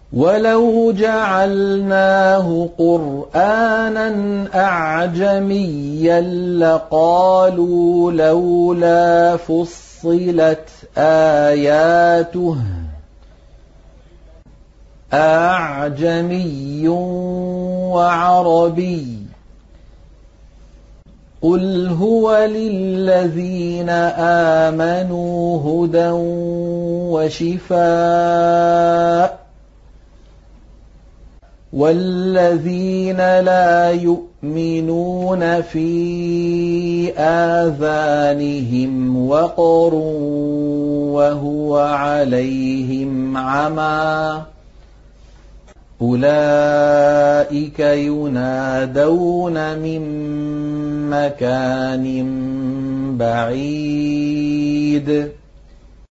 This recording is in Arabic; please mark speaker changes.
Speaker 1: وَلَوْ جَعَلْنَاهُ قُرْآنًا أَعْجَمِيًّا لَّقَالُوا لَوْلَا فُصِّلَتْ آيَاتُهُ أَأَعْجَمِيٌّ وَعَرَبِيٌّ ۗ قُلْ هُوَ لِلَّذِينَ آمَنُوا هُدًى وَشِفَاءٌ ۖ وَالَّذِينَ لَا يُؤْمِنُونَ فِي آذَانِهِمْ وَقْرٌ وَهُوَ عَلَيْهِمْ عَمًى أُولَٰئِكَ يُنَادَوْنَ مِن مَّكَانٍ بَعِيدٍ